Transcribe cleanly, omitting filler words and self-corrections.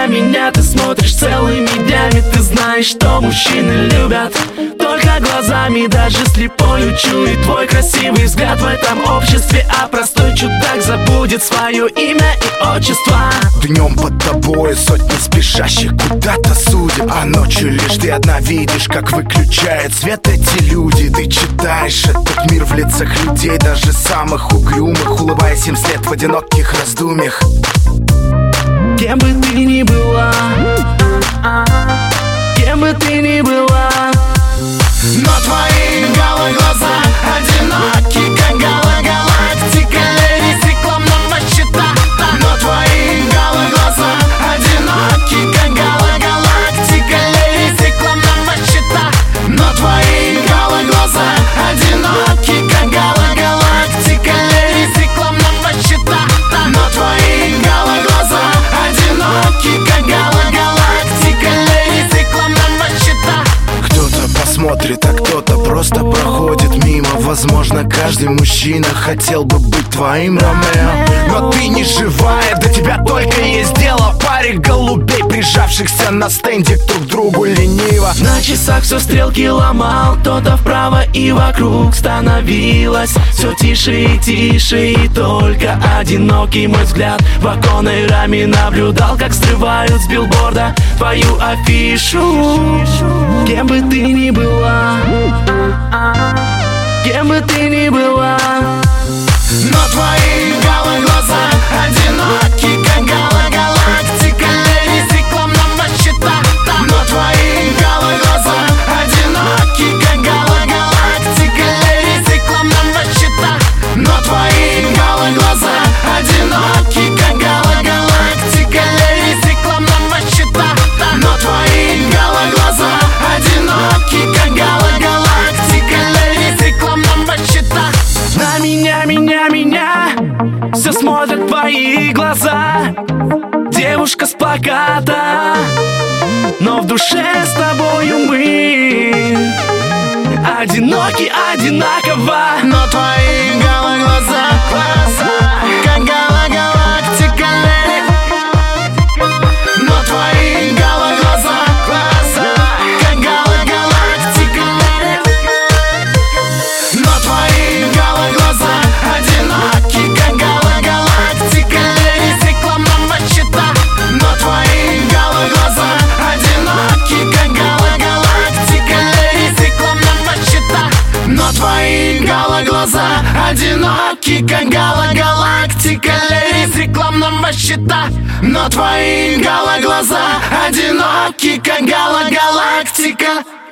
на меня ты смотришь целыми днями. Ты знаешь, что мужчины любят только глазами. Даже слепой чует твой красивый взгляд. В этом обществе, а простой чудак забудет свое имя и отчество. Днем под тобой сотни спешащих куда-то судеб, а ночью лишь ты одна видишь, как выключают свет эти люди. Ты читаешь этот мир в лицах людей, даже самых угрюмых, улыбаясь им вслед в одиноких раздумьях. Кем бы ты ни была, кем бы ты ни была, но твои голые глаза одиноки, как галактика, леди рекламного щита. Но твои голые глаза одиноки, как галактика, леди рекламного щита. Но твои голые глаза одиноки, как галактика, леди рекламного щита. Но твои голые глаза одиноки, как галактика, леди рекламного щита. Кто-то посмотрит, а кто-то просто проходит мимо. Возможно, каждый мужчина хотел бы быть твоим Ромео, но ты не живая, до тебя только есть дело. Паре голубей, прижавшихся на стенде друг к другу лениво. На часах все стрелки ломал кто-то вправо и вокруг становилось все тише и тише. И только одинокий мой взгляд в оконной раме наблюдал, как срывают с билборда твою афишу. Кем бы ты ни была, кем бы ты ни была, но твои голые глаза одиноки, как галактика, леди рекламного щита. Но твои голые глаза одиноки, как галактика, леди рекламного щита. Но твои голые глаза одиноки, как галактика, леди рекламного щита. Но твои голые глаза одиноки, как галактика, леди рекламного щита. на меня все смотрят твои глаза. Девушка с плаката, но в душе с тобою мы одиноки одинаково. Но твои голые глаза, как галактика, леди. Но твои голые глаза, как галактика, леди. Но твои голые глаза одиноки, как галактика, леди рекламного щита. Но твои голые глаза одиноки, как галактика, леди рекламного щита. Но твои голые глаза одиноки, как галактика, леди рекламного щита. Но твои голые глаза одиноки, как галактика.